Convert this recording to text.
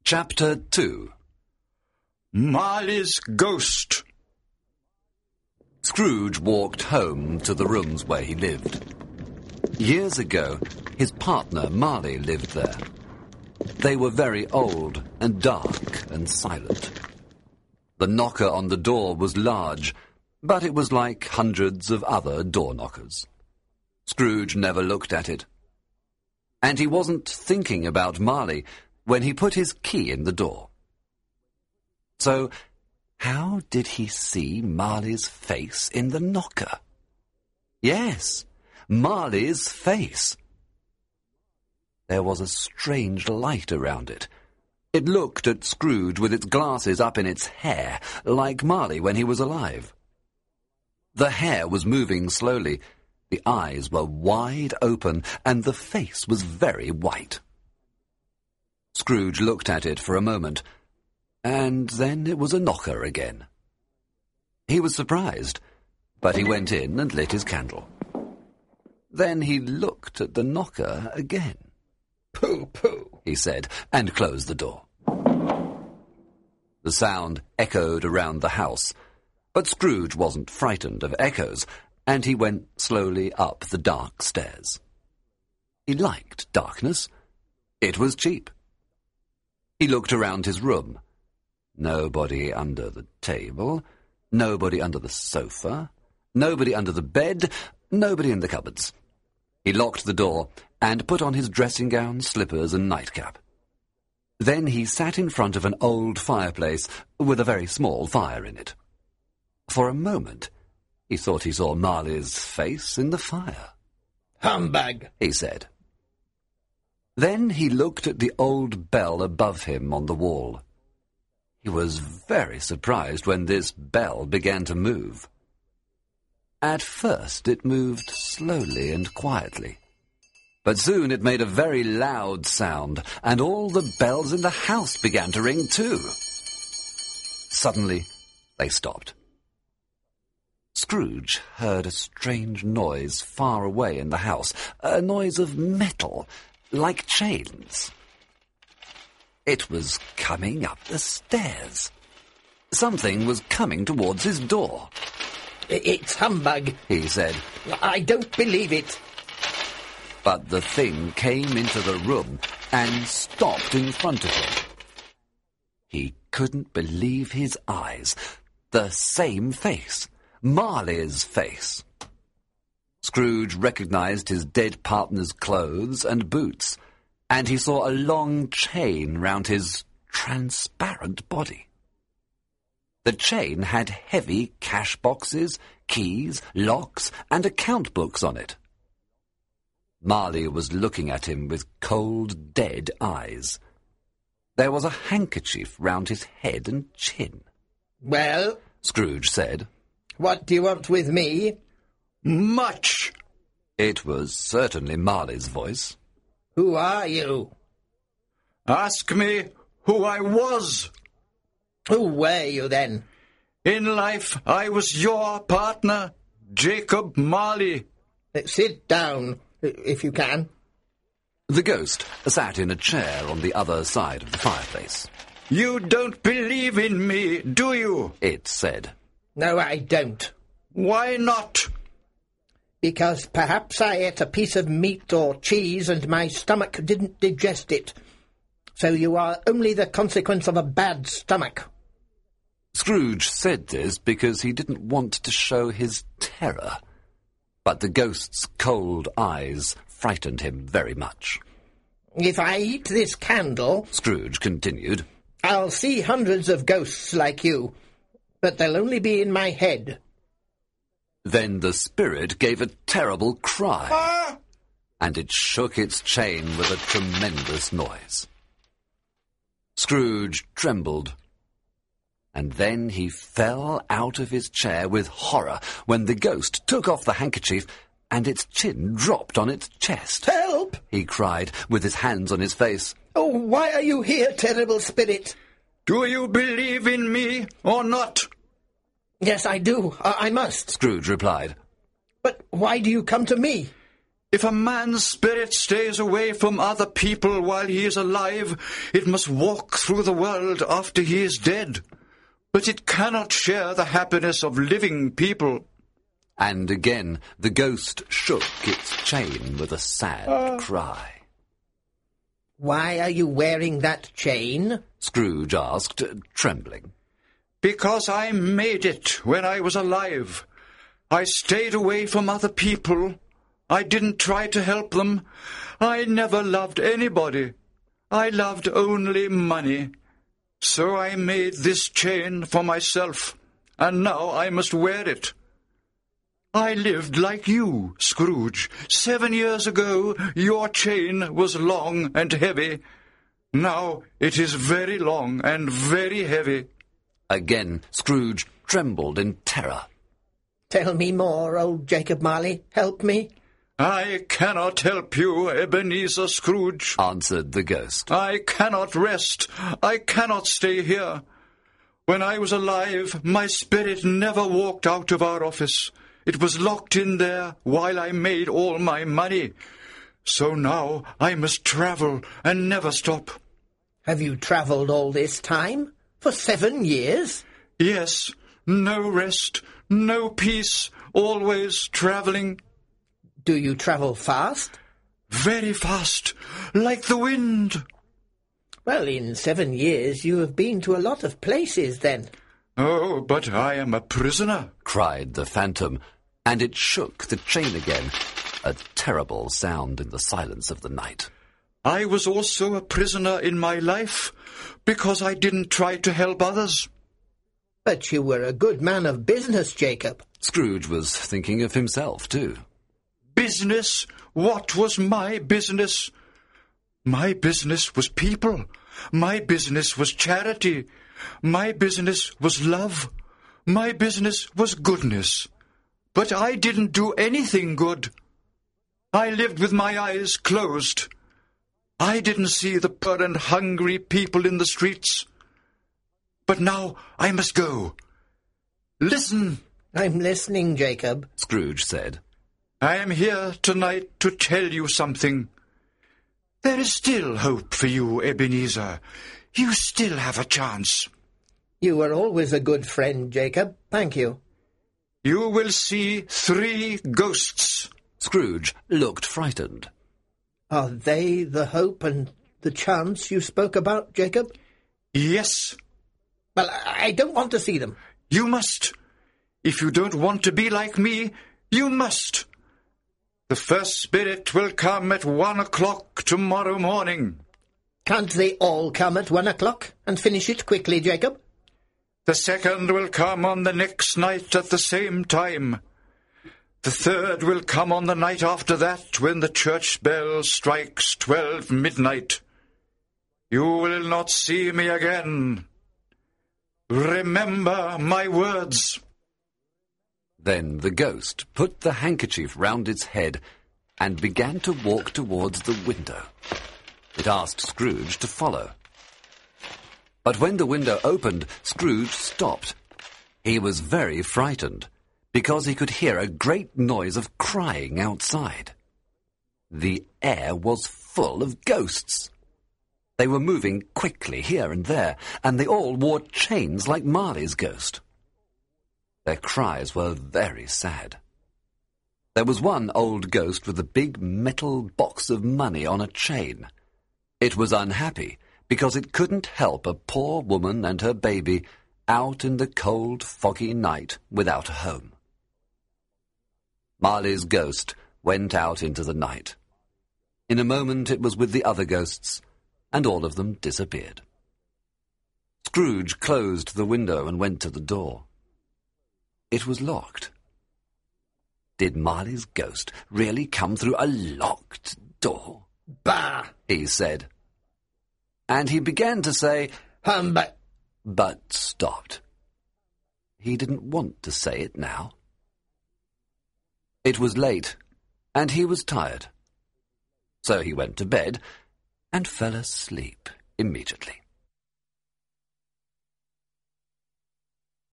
Chapter 2. Marley's Ghost. Scrooge walked home to the rooms where he lived. Years ago, his partner Marley lived there. They were very old and dark and silent. The knocker on the door was large, but it was like hundreds of other door knockers. Scrooge never looked at it. And he wasn't thinking about Marley when he put his key in the door. So, how did he see Marley's face in the knocker? Yes, Marley's face. There was a strange light around it. It looked at Scrooge with its glasses up in its hair, like Marley when he was alive. The hair was moving slowly, the eyes were wide open, and the face was very white. Scrooge looked at it for a moment, and then it was a knocker again. He was surprised, but he went in and lit his candle. Then he looked at the knocker again. "Pooh, pooh," he said, and closed the door. The sound echoed around the house, but Scrooge wasn't frightened of echoes, and he went slowly up the dark stairs. He liked darkness. It was cheap. He looked around his room. Nobody under the table, nobody under the sofa, nobody under the bed, nobody in the cupboards. He locked the door and put on his dressing gown, slippers, and nightcap. Then he sat in front of an old fireplace with a very small fire in it. For a moment, he thought he saw Marley's face in the fire. "Humbug," he said. Then he looked at the old bell above him on the wall. He was very surprised when this bell began to move. At first it moved slowly and quietly, but soon it made a very loud sound, and all the bells in the house began to ring too. Suddenly they stopped. Scrooge heard a strange noise far away in the house, a noise of metal, like chains. It was coming up the stairs. Something was coming towards his door. "It's humbug," he said. "I don't believe it." But the thing came into the room and stopped in front of him. He couldn't believe his eyes. The same face. Marley's face. Scrooge recognized his dead partner's clothes and boots, and he saw a long chain round his transparent body. The chain had heavy cash boxes, keys, locks, and account books on it. Marley was looking at him with cold, dead eyes. There was a handkerchief round his head and chin. "Well," Scrooge said, "what do you want with me?" Much. It was certainly Marley's voice. "Who are you?" Ask me who I was. "Who were you, then?" In life, I was your partner, Jacob Marley. Sit down, if you can." The ghost sat in a chair on the other side of the fireplace. You don't believe in me, do you? It said. "No, I don't." Why not? "Because perhaps I ate a piece of meat or cheese and my stomach didn't digest it. So you are only the consequence of a bad stomach." Scrooge said this because he didn't want to show his terror, but the ghost's cold eyes frightened him very much. "If I eat this candle," Scrooge continued, "I'll see hundreds of ghosts like you, but they'll only be in my head." Then the spirit gave a terrible cry, Ah! and it shook its chain with a tremendous noise. Scrooge trembled, and then he fell out of his chair with horror when the ghost took off the handkerchief and its chin dropped on its chest. "Help!" he cried, with his hands on his face. "Oh, why are you here, terrible spirit?" Do you believe in me or not? "Yes, I do. I must." Scrooge replied. "But why do you come to me?" If a man's spirit stays away from other people while he is alive, it must walk through the world after he is dead. But it cannot share the happiness of living people. And again the ghost shook its chain with a sad cry. Why are you wearing that chain? Scrooge asked, trembling. Because I made it when I was alive. I stayed away from other people. I didn't try to help them. I never loved anybody. I loved only money. So I made this chain for myself, and now I must wear it. I lived like you, Scrooge. 7 years ago, your chain was long and heavy. Now it is very long and very heavy. Again Scrooge trembled in terror. Tell me more, old Jacob Marley. Help me. I cannot help you, Ebenezer Scrooge, answered the ghost. I cannot rest. I cannot stay here. When I was alive, my spirit never walked out of our office. It was locked in there while I made all my money. So now I must travel and never stop. Have you travelled all this time? For 7 years? Yes. No rest, no peace, always travelling. Do you travel fast? Very fast, like the wind. Well, in 7 years you have been to a lot of places, then. Oh, but I am a prisoner, cried the phantom, and it shook the chain again, a terrible sound in the silence of the night. I was also a prisoner in my life, because I didn't try to help others. But you were a good man of business, Jacob. Scrooge was thinking of himself, too. Business? What was my business? My business was people. My business was charity. My business was love. My business was goodness. But I didn't do anything good. I lived with my eyes closed. I didn't see the poor and hungry people in the streets. But now I must go. Listen. I'm listening, Jacob, Scrooge said. I am here tonight to tell you something. There is still hope for you, Ebenezer. You still have a chance. You were always a good friend, Jacob. Thank you. You will see 3 ghosts. Scrooge looked frightened. Are they the hope and the chance you spoke about, Jacob? Yes. Well, I don't want to see them. You must. If you don't want to be like me, you must. The first spirit will come at 1 o'clock tomorrow morning. Can't they all come at 1 o'clock and finish it quickly, Jacob? The second will come on the next night at the same time. The third will come on the night after that, when the church bell strikes 12 midnight. You will not see me again. Remember my words. Then the ghost put the handkerchief round its head and began to walk towards the window. It asked Scrooge to follow. But when the window opened, Scrooge stopped. He was very frightened, because he could hear a great noise of crying outside. The air was full of ghosts. They were moving quickly here and there, and they all wore chains like Marley's ghost. Their cries were very sad. There was one old ghost with a big metal box of money on a chain. It was unhappy because it couldn't help a poor woman and her baby out in the cold, foggy night without a home. Marley's ghost went out into the night. In a moment it was with the other ghosts, and all of them disappeared. Scrooge closed the window and went to the door. It was locked. Did Marley's ghost really come through a locked door? Bah! He said. And he began to say, but stopped. He didn't want to say it now. It was late, and he was tired. So he went to bed and fell asleep immediately.